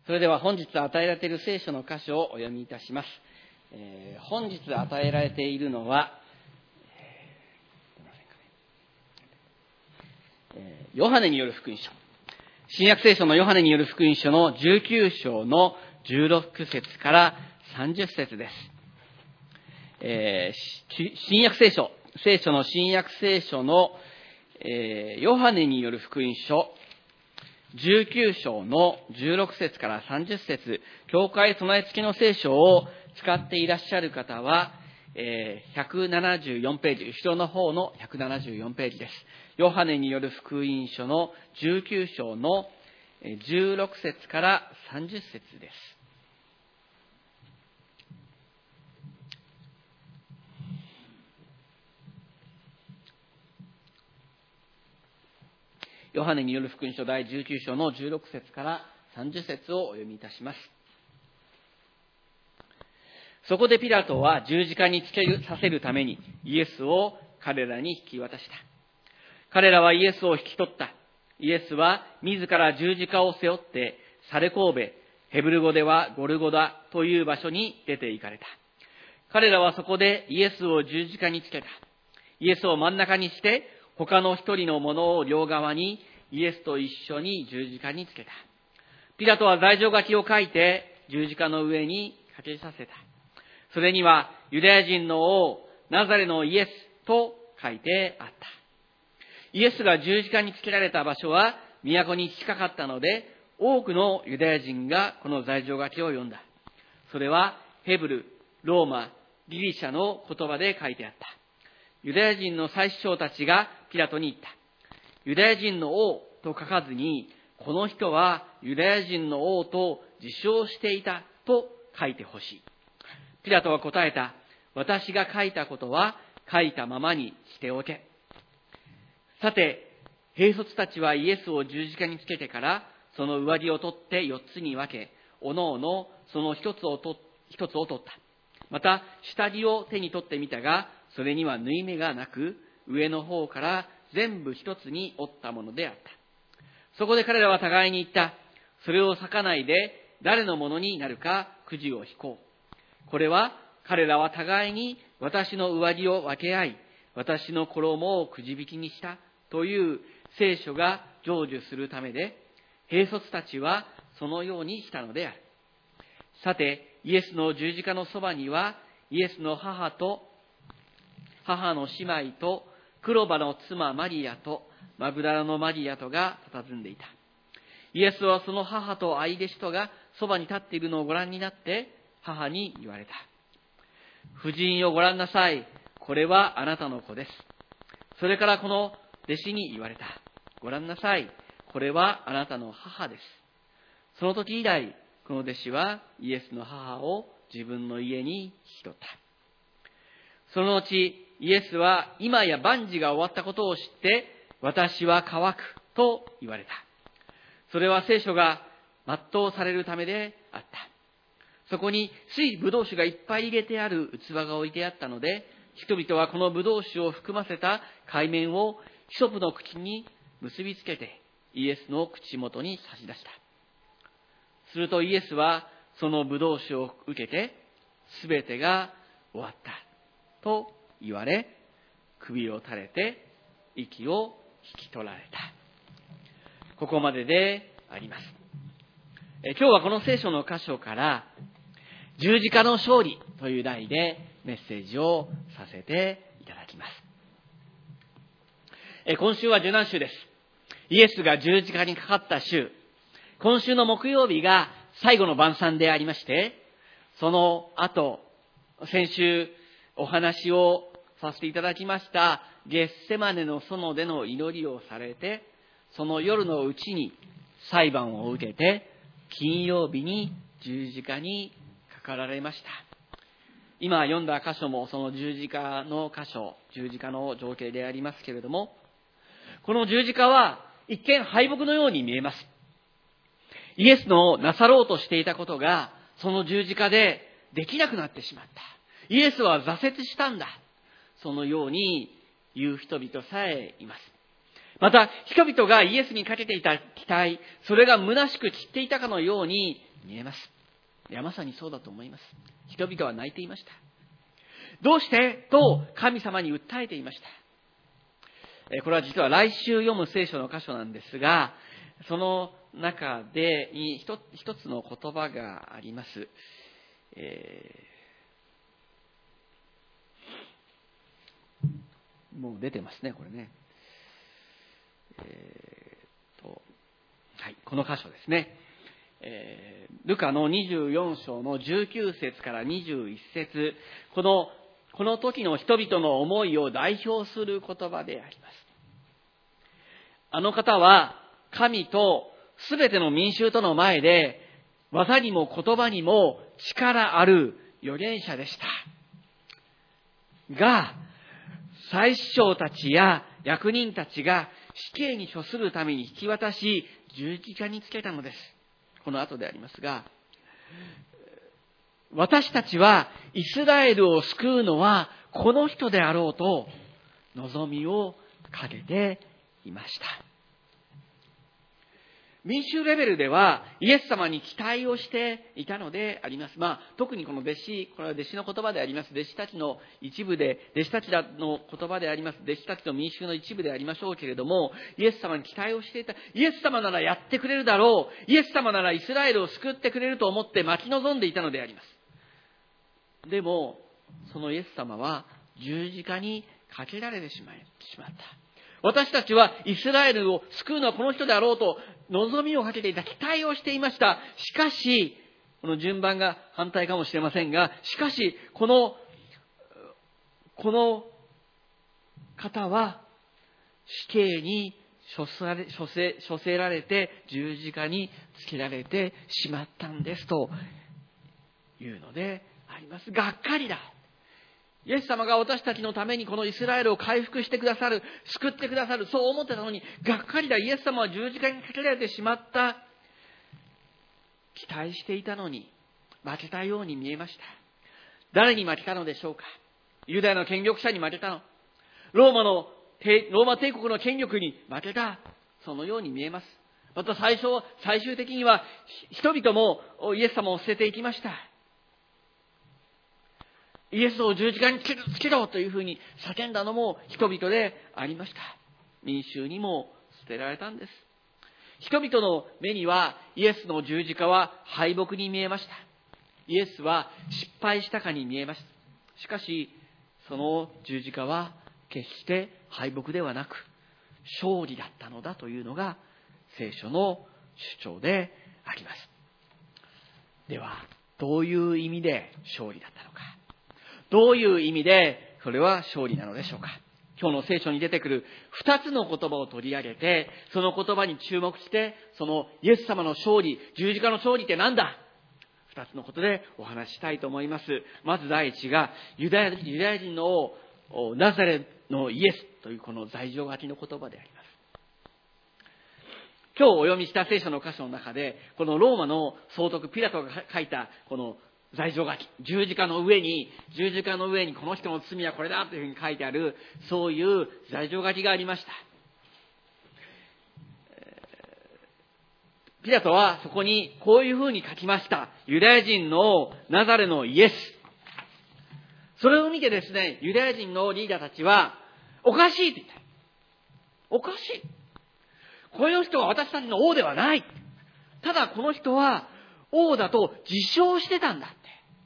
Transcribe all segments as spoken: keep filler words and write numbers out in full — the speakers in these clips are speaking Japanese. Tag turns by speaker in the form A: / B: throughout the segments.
A: それでは本日与えられている聖書の箇所をお読みいたします。えー、本日与えられているのは、えー、ヨハネによる福音書。新約聖書のヨハネによる福音書のじゅうきゅう章のじゅうろく節からさんじゅう節です。えー、新約聖書、聖書の新約聖書の、えー、ヨハネによる福音書、じゅうきゅう章のじゅうろく節からさんじゅう節、教会備え付きの聖書を使っていらっしゃる方は、えー、ひゃくななじゅうよんページ、後ろの方のひゃくななじゅうよんページです。ヨハネによる福音書のじゅうきゅう章のじゅうろく節からさんじゅう節です。ヨハネによる福音書第じゅうきゅう章のじゅうろく節からさんじゅう節をお読みいたします。そこでピラトは十字架につけさせるためにイエスを彼らに引き渡した。彼らはイエスを引き取った。イエスは自ら十字架を背負ってサレコーベ、ヘブル語ではゴルゴダという場所に出て行かれた。彼らはそこでイエスを十字架につけた。イエスを真ん中にして他の一人のものを両側にイエスと一緒に十字架につけた。ピラトは罪状書きを書いて十字架の上にかけさせた。それにはユダヤ人の王ナザレのイエスと書いてあった。イエスが十字架につけられた場所は都に近かったので、多くのユダヤ人がこの罪状書きを読んだ。それはヘブル、ローマ、ギリシャの言葉で書いてあった。ユダヤ人の祭司長たちがピラトに言った。ユダヤ人の王と書かずに、この人はユダヤ人の王と自称していたと書いてほしい。ピラトは答えた。私が書いたことは書いたままにしておけ。さて、兵卒たちはイエスを十字架につけてから、その上着を取って四つに分け、おのおのその一つをと一つを取った。また、下着を手に取ってみたが、それには縫い目がなく、上の方から全部一つに折ったものであった。そこで彼らは互いに言った。それを裂かないで、誰のものになるかくじを引こう。これは、彼らは互いに私の上着を分け合い、私の衣をくじ引きにしたという聖書が成就するためで、兵卒たちはそのようにしたのである。さて、イエスの十字架のそばには、イエスの母と、母の姉妹と、クロバの妻マリアと、マグダラのマリアとが佇んでいた。イエスはその母と愛弟子とがそばに立っているのをご覧になって、母に言われた。夫人をご覧なさい。これはあなたの子です。それからこの弟子に言われた。ご覧なさい。これはあなたの母です。その時以来、この弟子はイエスの母を自分の家に引き取った。その後、イエスは今や万事が終わったことを知って、私は乾くと言われた。それは聖書が全うされるためであった。そこに水ぶどう酒がいっぱい入れてある器が置いてあったので、人々はこのぶどう酒を含ませた海面をヒソプの口に結びつけてイエスの口元に差し出した。するとイエスはそのぶどう酒を受けて、すべてが終わったと言われ、首を垂れて息を引き取られた。ここまでであります。え今日はこの聖書の箇所から十字架の勝利という題でメッセージをさせていただきます。え今週は受難週です。イエスが十字架にかかった週、今週の木曜日が最後の晩餐でありまして、その後、先週お話をさせていただきましたゲッセマネの園での祈りをされて、その夜のうちに裁判を受けて、金曜日に十字架にかかられました。今読んだ箇所もその十字架の箇所、十字架の情景でありますけれども、この十字架は一見敗北のように見えます。イエスのなさろうとしていたことがその十字架でできなくなってしまった。イエスは挫折したんだ。そのように言う人々さえいます。 また、人々がイエスにかけていた期待、それが虚しく散っていたかのように見えます。いや、まさにそうだと思います。人々は泣いていました。どうしてと神様に訴えていました。これは実は来週読む聖書の箇所なんですが、その中で一つ一つの言葉があります。えー、もう出てますね、これね。えー、とはい、この箇所ですね。えー、ルカのにじゅうよん章のじゅうきゅう節からにじゅういち節、このこの時の人々の思いを代表する言葉であります。あの方は神とすべての民衆との前で技にも言葉にも力ある預言者でした。が、祭司長たちや役人たちが死刑に処するために引き渡し十字架につけたのです。この後でありますが、私たちはイスラエルを救うのはこの人であろうと望みをかけていました。民衆レベルではイエス様に期待をしていたのであります。まあ、特にこの弟子、これは弟子の言葉であります。弟子たちの一部で、弟子たちの言葉であります。弟子たちの民衆の一部でありましょうけれども、イエス様に期待をしていた。イエス様ならやってくれるだろう。イエス様ならイスラエルを救ってくれると思って待ち望んでいたのであります。でも、そのイエス様は十字架にかけられてしまい、しまった。私たちはイスラエルを救うのはこの人であろうと望みをかけていた、期待をしていました。しかし、この順番が反対かもしれませんが、しかし、この、この方は死刑に処され、処せ、処せられて十字架につけられてしまったんですというのであります。がっかりだ。イエス様が私たちのためにこのイスラエルを回復してくださる、救ってくださる、そう思ってたのに、がっかりだ。イエス様は十字架にかけられてしまった。期待していたのに、負けたように見えました。誰に負けたのでしょうか。ユダヤの権力者に負けたの。ローマの、ローマ帝国の権力に負けた。そのように見えます。また最初、最終的には人々もイエス様を捨てていきました。イエスを十字架につけろ、つけろというふうに叫んだのも人々でありました。民衆にも捨てられたんです。人々の目にはイエスの十字架は敗北に見えました。イエスは失敗したかに見えました。しかし、その十字架は決して敗北ではなく勝利だったのだというのが聖書の主張であります。では、どういう意味で勝利だったのか。どういう意味でそれは勝利なのでしょうか。今日の聖書に出てくる二つの言葉を取り上げて、その言葉に注目して、そのイエス様の勝利、十字架の勝利って何だ？二つのことでお話ししたいと思います。まず第一が、ユダヤ、ユダヤ人の王、ナザレのイエスというこの罪状書きの言葉であります。今日お読みした聖書の箇所の中で、このローマの総督ピラトが書いたこの罪状書き、十字架の上に、十字架の上にこの人の罪はこれだというふうに書いてある、そういう罪状書きがありました。ピラトはそこにこういうふうに書きました。ユダヤ人のナザレのイエス。それを見てですね、ユダヤ人のリーダーたちは、おかしいって言った。おかしい。この人は私たちの王ではない。ただこの人は王だと自称してたんだって。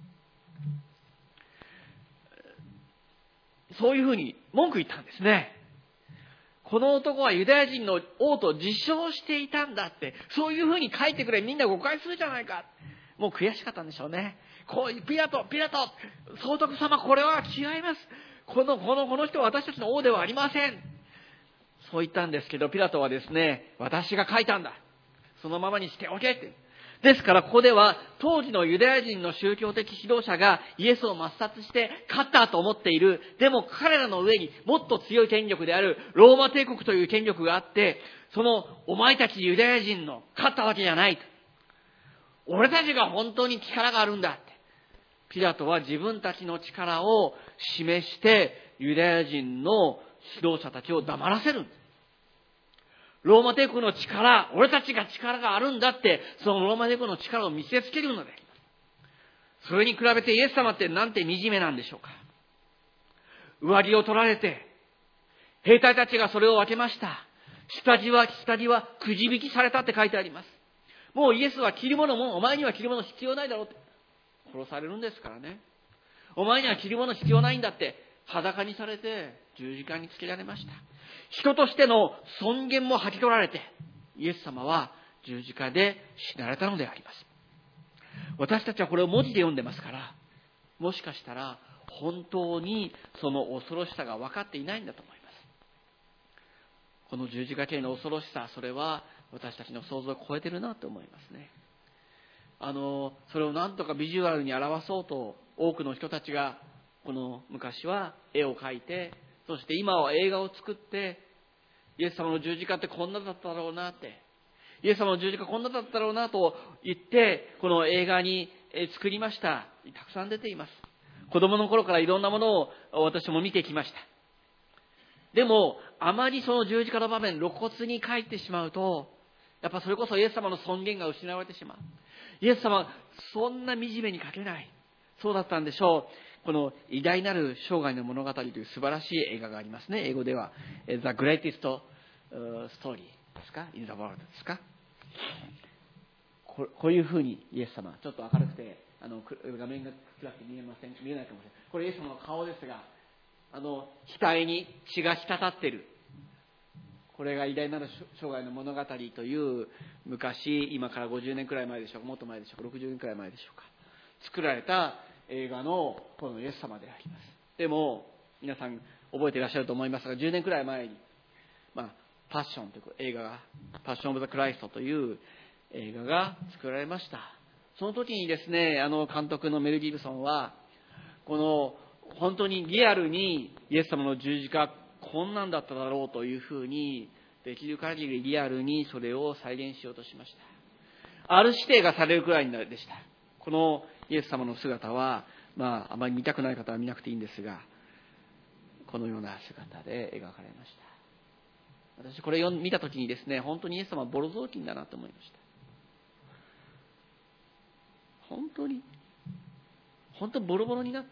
A: そういうふうに文句言ったんですね。この男はユダヤ人の王と自称していたんだって、そういうふうに書いてくれ、みんな誤解するじゃないか。もう悔しかったんでしょうね。こうピラト、ピラト、総督様、これは違います。この、この、この人は私たちの王ではありません。そう言ったんですけど、ピラトはですね、私が書いたんだ。そのままにしておけって。ですからここでは当時のユダヤ人の宗教的指導者がイエスを抹殺して勝ったと思っている。でも彼らの上にもっと強い権力であるローマ帝国という権力があって、そのお前たちユダヤ人の勝ったわけじゃない。俺たちが本当に力があるんだって。ピラトは自分たちの力を示してユダヤ人の指導者たちを黙らせるんです。 ローマ帝国の力、俺たちが力があるんだって、そのローマ帝国の力を見せつけるのであります。それに比べてイエス様ってなんて惨めなんでしょうか。上着を取られて、兵隊たちがそれを分けました。下地は、下地はくじ引きされたって書いてあります。もうイエスは着るものも、お前には着るもの必要ないだろうって。殺されるんですからね。お前には着るもの必要ないんだって、裸にされて十字架につけられました。人としての尊厳も吐き取られて、イエス様は十字架で死なれたのであります。私たちはこれを文字で読んでますから、もしかしたら本当にその恐ろしさが分かっていないんだと思います。この十字架刑の恐ろしさ、それは私たちの想像を超えてるなと思いますね。あのそれを何とかビジュアルに表そうと多くの人たちがこの昔は絵を描いて、そして今は映画を作って、イエス様の十字架ってこんなだっただろうなって、イエス様の十字架こんなだったろうなと言ってこの映画に作りました。たくさん出ています。子供の頃からいろんなものを私も見てきました。でもあまりその十字架の場面露骨に描いてしまうと、やっぱそれこそイエス様の尊厳が失われてしまう。イエス様はそんな惨めに描けない。そうだったんでしょう。この偉大なる生涯の物語という素晴らしい映画がありますね。英語では The Greatest Story ですか In the World ですか。こういうふうにイエス様、ちょっと明るくてあの画面が暗くて見えません、見えないかもしれない。これイエス様の顔ですが、あの額に血が滴っている。これが偉大なる生涯の物語という昔、今からごじゅうねんくらい前でしょうか、もっと前でしょうか、ろくじゅうねんくらい前でしょうか、作られた映画のこのイエス様であります。でも皆さん覚えていらっしゃると思いますが、じゅうねんくらい前に、まあ、パッションという映画が、パッション・オブ・ザ・クライストという映画が作られました。その時にですね、あの監督のメル・ギブソンはこの本当にリアルにイエス様の十字架こんなんだっただろうというふうにできる限りリアルにそれを再現しようとしました。ある指定がされるくらいでした。このイエス様の姿は、まあ、あまり見たくない方は見なくていいんですが、このような姿で描かれました。私これを見たときにですね、本当にイエス様はボロ雑巾だなと思いました。本当に本当にボロボロになって、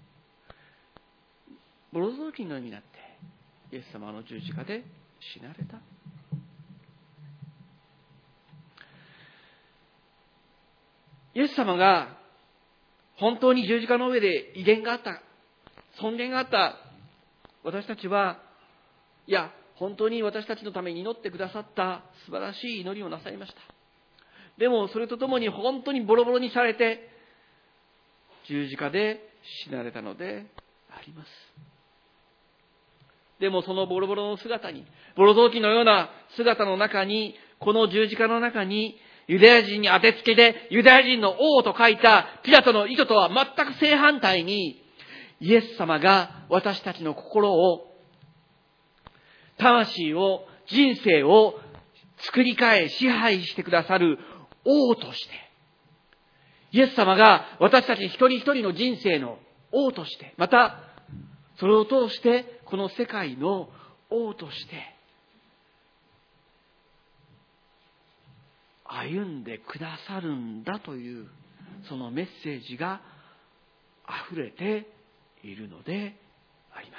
A: ボロ雑巾のようになって、イエス様の十字架で死なれた。イエス様が本当に十字架の上で威厳があった、尊厳があった、私たちは、いや本当に私たちのために祈ってくださった素晴らしい祈りをなさいました。でもそれとともに本当にボロボロにされて十字架で死なれたのであります。でもそのボロボロの姿に、ボロ雑巾のような姿の中に、この十字架の中にユダヤ人に当てつけてユダヤ人の王と書いたピラトの意図とは全く正反対に、イエス様が私たちの心を、魂を、人生を作り変え支配してくださる王として、イエス様が私たち一人一人の人生の王として、またそれを通してこの世界の王として歩んでくださるんだという、そのメッセージがあふれているのであります。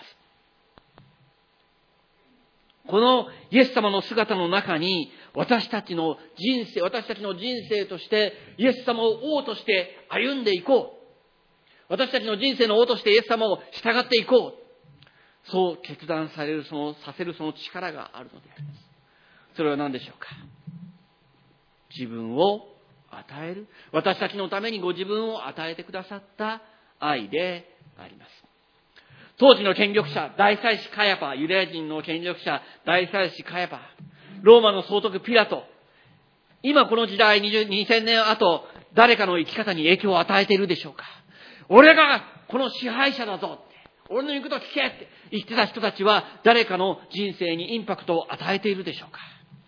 A: このイエス様の姿の中に、私たちの人生、私たちの人生としてイエス様を王として歩んでいこう。私たちの人生の王としてイエス様を従っていこう。そう決断される、その、させるその力があるのであります。それは何でしょうか。自分を与える。私たちのためにご自分を与えてくださった愛であります。当時の権力者、大祭司カヤパ、ユダヤ人の権力者、大祭司カヤパ、ローマの総督ピラト、今この時代にせんねん後、誰かの生き方に影響を与えているでしょうか。俺がこの支配者だぞって、俺の言うことを聞けって言ってた人たちは、誰かの人生にインパクトを与えているでしょうか。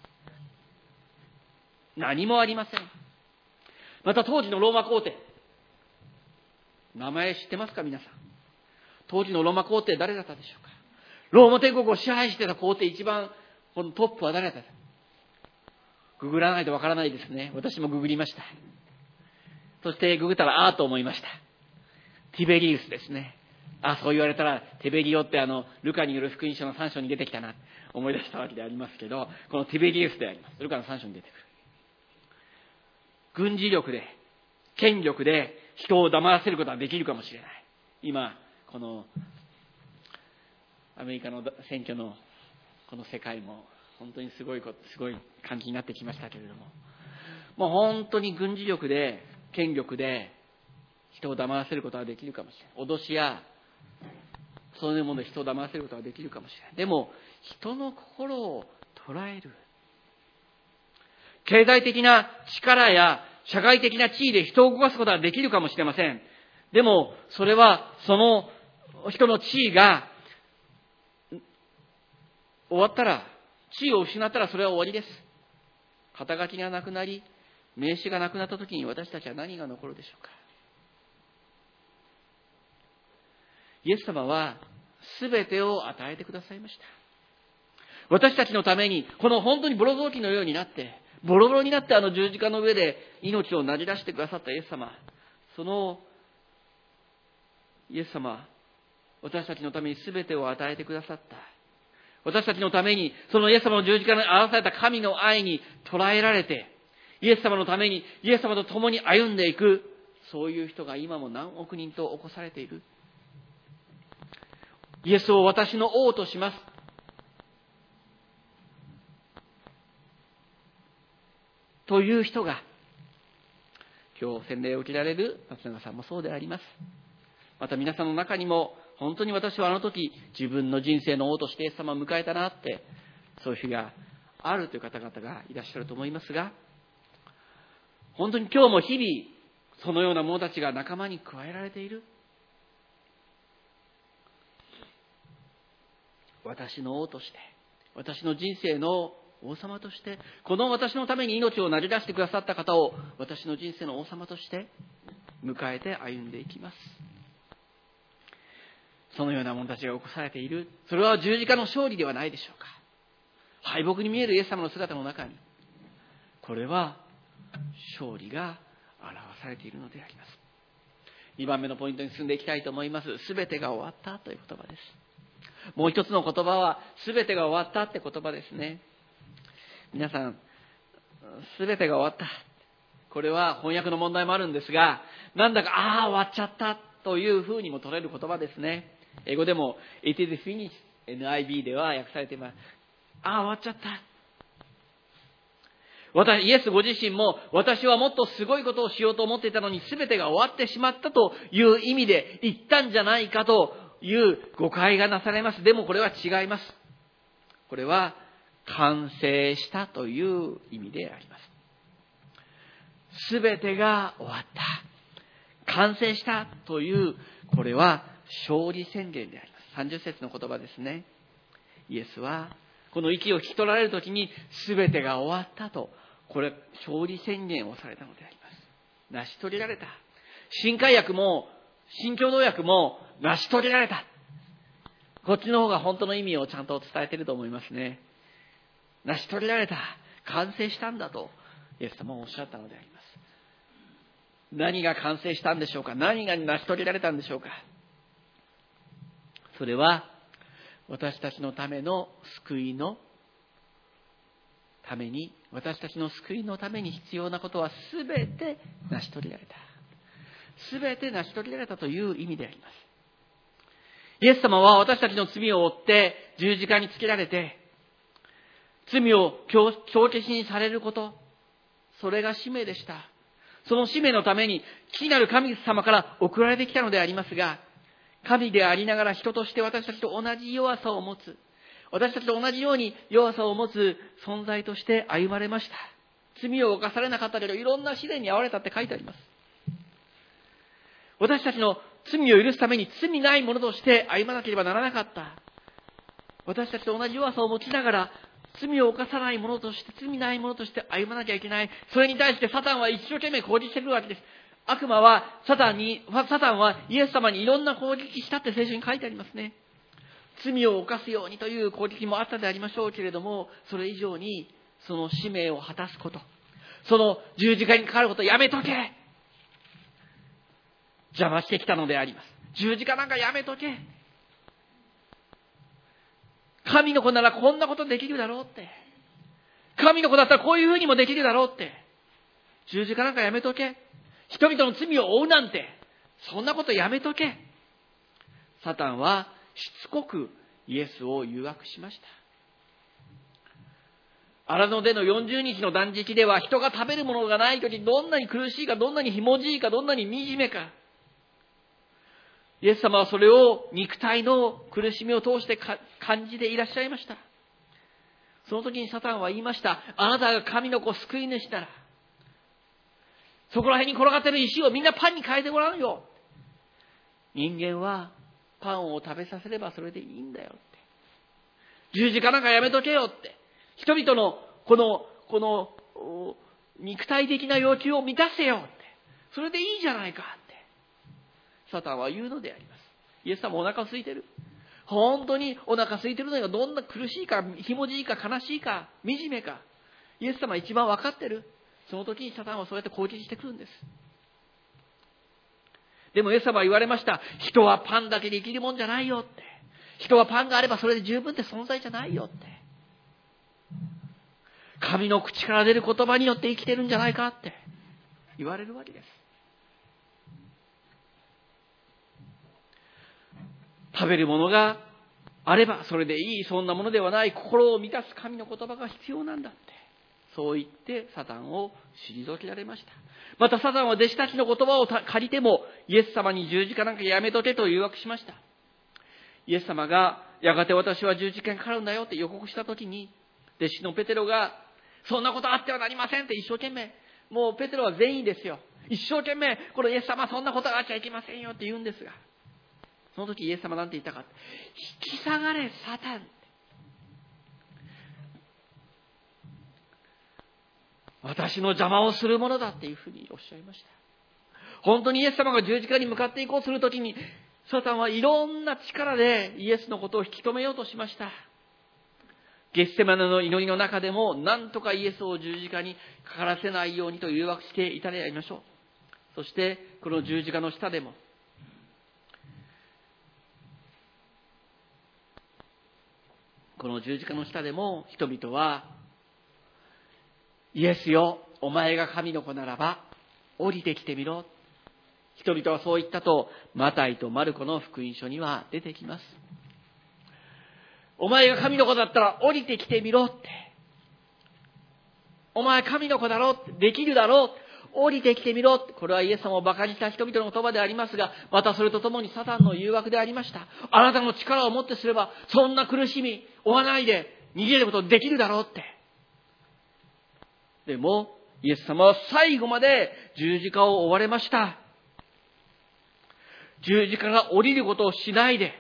A: 何もありません。また当時のローマ皇帝、名前知ってますか皆さん。当時のローマ皇帝誰だったでしょうか。ローマ帝国を支配していた皇帝、一番このトップは誰だ。ググらないとわからないですね。私もググりました。そしてググったらああと思いました。ティベリウスですね。あ、そう言われたらティベリオってあのルカによる福音書のさん章に出てきたな思い出したわけでありますけど、このティベリウスであります。ルカのさん章に出てくる。軍事力で権力で人を黙らせることはできるかもしれない。今このアメリカの選挙のこの世界も本当にすごいことすごい感じになってきましたけれども、もう本当に軍事力で権力で人を黙らせることはできるかもしれない。脅しやそういうもので人を黙らせることはできるかもしれない。でも人の心を捉える、経済的な力や社会的な地位で人を動かすことはできるかもしれません。でもそれはその人の地位が終わったら、地位を失ったらそれは終わりです。肩書きがなくなり、名刺がなくなったときに私たちは何が残るでしょうか。イエス様はすべてを与えてくださいました。私たちのために、この本当にボロ雑巾のようになって、ボロボロになってあの十字架の上で命をなじらしてくださったイエス様、そのイエス様、私たちのためにすべてを与えてくださった。私たちのために、そのイエス様の十字架に表された神の愛に捉えられて、イエス様のために、イエス様と共に歩んでいく、そういう人が今も何億人と起こされている。イエスを私の王とします。という人が、今日洗礼を受けられる松永さんもそうであります。また皆さんの中にも、本当に私はあの時自分の人生の王としてイエス様を迎えたなって、そういう日があるという方々がいらっしゃると思いますが、本当に今日も日々そのような者たちが仲間に加えられている。私の王として、私の人生の王様として、この私のために命を投げ出してくださった方を私の人生の王様として迎えて歩んでいきます。そのような者たちが起こされている。それは十字架の勝利ではないでしょうか。敗北に見えるイエス様の姿の中に、これは勝利が表されているのであります。にばんめのポイントに進んでいきたいと思います。すべてが終わったという言葉です。もう一つの言葉は、すべてが終わったって言葉ですね。皆さん、すべてが終わった。これは翻訳の問題もあるんですが、なんだか、ああ、終わっちゃったというふうにも取れる言葉ですね。英語でも It is finished エヌアイビー では訳されています。ああ、終わっちゃった。私、イエスご自身も、私はもっとすごいことをしようと思っていたのに全てが終わってしまったという意味で言ったんじゃないかという誤解がなされます。でもこれは違います。これは完成したという意味であります。全てが終わった。完成したという、これは勝利宣言であります。さんじゅっ節の言葉ですね。イエスはこの息を引き取られるときに全てが終わったと、これ勝利宣言をされたのであります。成し遂げられた。新海訳も新共同訳も成し遂げられた。こっちの方が本当の意味をちゃんと伝えていると思いますね。成し遂げられた。完成したんだとイエス様はおっしゃったのであります。何が完成したんでしょうか。何が成し遂げられたんでしょうか。それは私たちのための救いのために、私たちの救いのために必要なことはすべて成し遂げられた。すべて成し遂げられたという意味であります。イエス様は私たちの罪を負って十字架につけられて、罪を帳消しにされること、それが使命でした。その使命のために父なる神様から送られてきたのでありますが、神でありながら人として私たちと同じ弱さを持つ、私たちと同じように弱さを持つ存在として歩まれました。罪を犯されなかったけどいろんな試練に遭われたって書いてあります。私たちの罪を許すために罪ないものとして歩まなければならなかった。私たちと同じ弱さを持ちながら罪を犯さないものとして、罪ないものとして歩まなきゃいけない。それに対してサタンは一生懸命攻撃してくるわけです。悪魔はサタンに、サタンはイエス様にいろんな攻撃したって聖書に書いてありますね。 罪を犯すようにという攻撃もあったでありましょうけれども、それ以上にその使命を果たすこと、その十字架にかかることをやめとけ、邪魔してきたのであります。十字架なんかやめとけ、神の子ならこんなことできるだろうって、神の子だったらこういうふうにもできるだろうって、十字架なんかやめとけ、人々の罪を負うなんてそんなことやめとけ。サタンはしつこくイエスを誘惑しました。荒野でのよんじゅうにちの断食では、人が食べるものがないとき、どんなに苦しいか、どんなにひもじいか、どんなに惨めか、イエス様はそれを肉体の苦しみを通してか感じていらっしゃいました。その時にサタンは言いました。あなたが神の子救い主なら、そこら辺に転がっている石をみんなパンに変えてごらんよ。人間はパンを食べさせればそれでいいんだよって。十字架なんかやめとけよって。人々のこの、この肉体的な要求を満たせよって。それでいいじゃないかって。サタンは言うのであります。イエス様お腹空いてる。本当にお腹空いてるのがどんな苦しいか、ひもじいか、悲しいか、惨めか。イエス様は一番分かってる。その時にサタンはそうやって攻撃してくるんです。でもイエス様は言われました。人はパンだけで生きるもんじゃないよって。人はパンがあればそれで十分って存在じゃないよって。神の口から出る言葉によって生きてるんじゃないかって言われるわけです。食べるものがあればそれでいい、そんなものではない、心を満たす神の言葉が必要なんだって、そう言ってサタンを退けられました。またサタンは弟子たちの言葉を借りてもイエス様に十字架なんかやめとけと誘惑しました。イエス様がやがて私は十字架にかかるんだよって予告した時に、弟子のペテロがそんなことあってはなりませんって一生懸命、もうペテロは善意ですよ、一生懸命このイエス様そんなことがあっちゃいけませんよって言うんですが、その時イエス様なんて言ったか、引き下がれサタン、私の邪魔をするものだっていうふうにおっしゃいました。本当にイエス様が十字架に向かっていこうとするときに、サタンはいろんな力でイエスのことを引き止めようとしました。ゲッセマネの祈りの中でも、なんとかイエスを十字架にかからせないようにと誘惑していたでありましょう。そしてこの十字架の下でも、この十字架の下でも人々は、イエスよ、お前が神の子ならば降りてきてみろ。人々はそう言ったとマタイとマルコの福音書には出てきます。お前が神の子だったら降りてきてみろって、お前神の子だろって、できるだろう、降りてきてみろって、これはイエス様を馬鹿にした人々の言葉でありますが、またそれとともにサタンの誘惑でありました。あなたの力をもってすればそんな苦しみ負わないで逃げることできるだろうって。でもイエス様は最後まで十字架を追われました。十字架が降りることをしないで、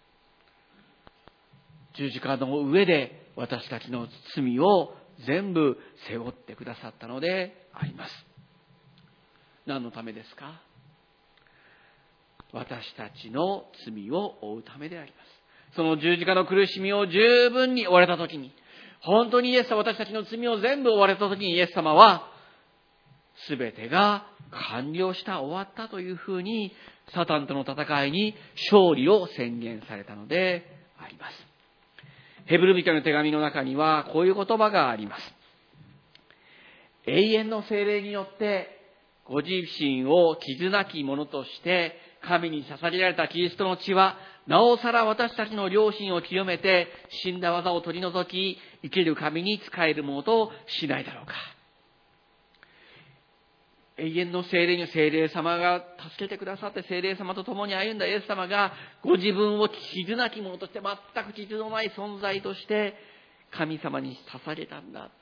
A: 十字架の上で私たちの罪を全部背負ってくださったのであります。何のためですか？私たちの罪を負うためであります。その十字架の苦しみを十分に追われたときに、本当にイエス様、私たちの罪を全部追われたときに、イエス様はすべてが完了した、終わったというふうにサタンとの戦いに勝利を宣言されたのであります。ヘブル人の手紙の中にはこういう言葉があります。永遠の聖霊によってご自身を傷なきものとして神に捧げられたキリストの血は、なおさら私たちの良心を清めて死んだ技を取り除き、生ける神に仕えるものとしないだろうか。永遠の聖霊に、聖霊様が助けてくださって、聖霊様と共に歩んだイエス様がご自分を傷なきものとして、全く傷のない存在として神様に捧げたんだって。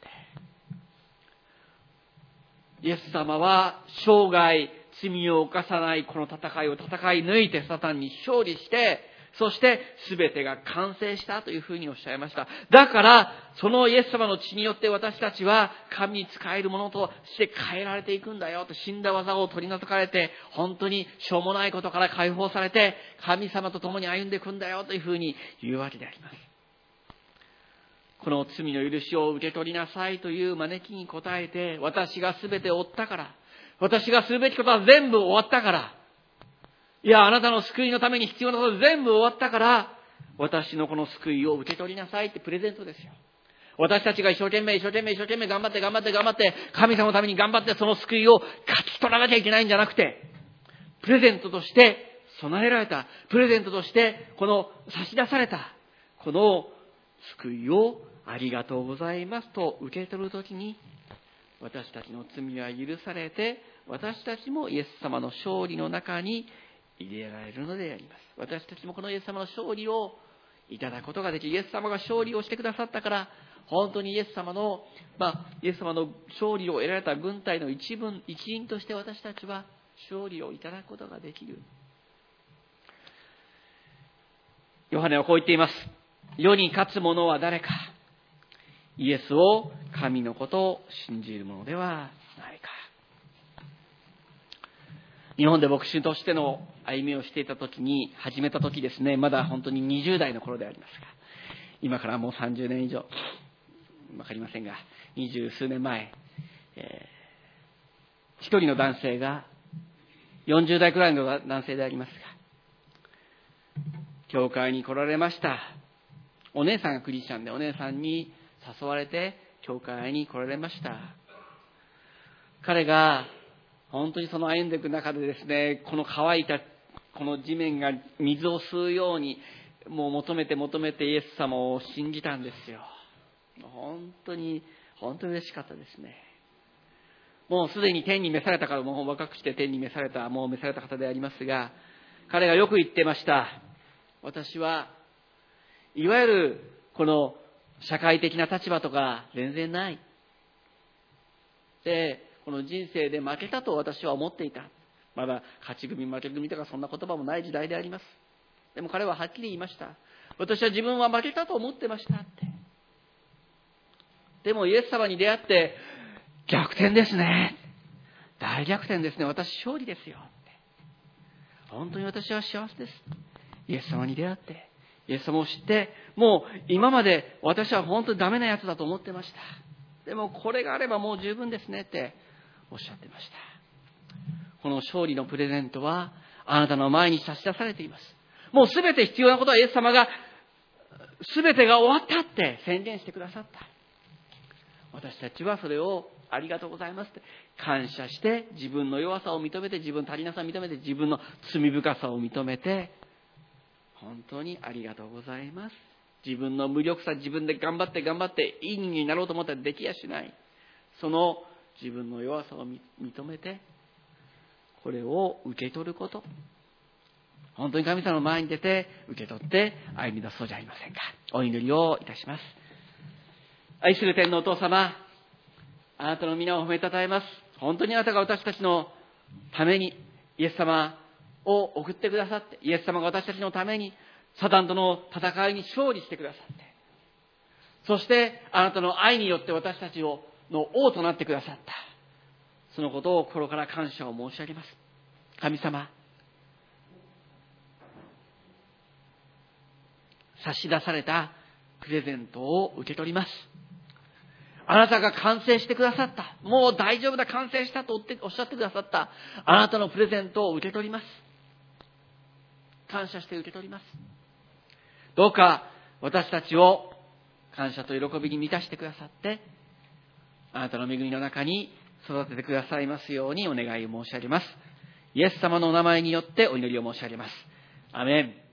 A: イエス様は生涯罪を犯さないこの戦いを戦い抜いて、サタンに勝利して、 そして全てが完成したというふうにおっしゃいました。だから、そのイエス様の血によって私たちは神に仕えるものとして変えられていくんだよと、死んだ技を取り除かれて、本当にしょうもないことから解放されて、神様と共に歩んでいくんだよというふうに言うわけであります。この罪の許しを受け取りなさいという招きに応えて、私が全て負ったから、私がするべきことは全部終わったから、いや、あなたの救いのために必要なこと全部終わったから、私のこの救いを受け取りなさいってプレゼントですよ。私たちが一生懸命、一生懸命、一生懸命頑張って、頑張って、頑張って、神様のために頑張って、その救いを勝ち取らなきゃいけないんじゃなくて、プレゼントとして備えられた、プレゼントとしてこの差し出された、この救いをありがとうございますと受け取るときに、私たちの罪は許されて、私たちもイエス様の勝利の中に入れられるのであります。私たちもこのイエス様の勝利をいただくことができ、イエス様が勝利をしてくださったから、本当にイエス様の、まあ、イエス様の勝利を得られた軍隊の一分、一員として私たちは勝利をいただくことができる。ヨハネはこう言っています。世に勝つ者は誰か。イエスを神のことを信じる者ではないか。日本で牧師としての歩みをしていた時に、始めた時ですね、まだ本当ににじゅう代の頃でありますが、今からもうさんじゅうねん以上、わかりませんが、二十数年前、えー、一人の男性が、よんじゅう代くらいの男性でありますが、教会に来られました。お姉さんがクリスチャンで、お姉さんに誘われて教会に来られました。彼が本当にその歩んでいく中でですね、この乾いたこの地面が水を吸うように、もう求めて求めてイエス様を信じたんですよ。本当に本当に嬉しかったですね。もうすでに天に召されたから、もう若くして天に召されたもう召された方でありますが、彼がよく言ってました。私はいわゆるこの社会的な立場とか全然ない。で、この人生で負けたと私は思っていた。まだ勝ち組負け組とかそんな言葉もない時代であります。でも彼ははっきり言いました。私は自分は負けたと思ってましたって。でもイエス様に出会って逆転ですね。大逆転ですね。私勝利ですよって。本当に私は幸せです。イエス様に出会って。イエス様を知って、もう今まで私は本当にダメなやつだと思ってました。でもこれがあればもう十分ですねっておっしゃってました。この勝利のプレゼントはあなたの前に差し出されています。もうすべて必要なことはイエス様がすべてが終わったって宣言してくださった。私たちはそれをありがとうございますって感謝して、自分の弱さを認めて、自分の足りなさを認めて、自分の罪深さを認めて、本当にありがとうございます。自分の無力さ、自分で頑張って頑張っていい人間になろうと思ったらできやしない。その自分の弱さを認めて、これを受け取ること。本当に神様の前に出て受け取って歩み出そうじゃありませんか。お祈りをいたします。愛する天のお父様、あなたの皆を褒めたたえます。本当にあなたが私たちのためにイエス様を送ってくださって、イエス様が私たちのためにサタンとの戦いに勝利してくださって、そしてあなたの愛によって私たちをの王となってくださった、そのことを心から感謝を申し上げます。神様、差し出されたプレゼントを受け取ります。あなたが完成してくださった、もう大丈夫だ、完成したとおっしゃってくださったあなたのプレゼントを受け取ります。感謝して受け取ります。どうか私たちを感謝と喜びに満たしてくださって、あなたの恵みの中に育ててくださいますようにお願いを申し上げます。イエス様のお名前によってお祈りを申し上げます。アメン。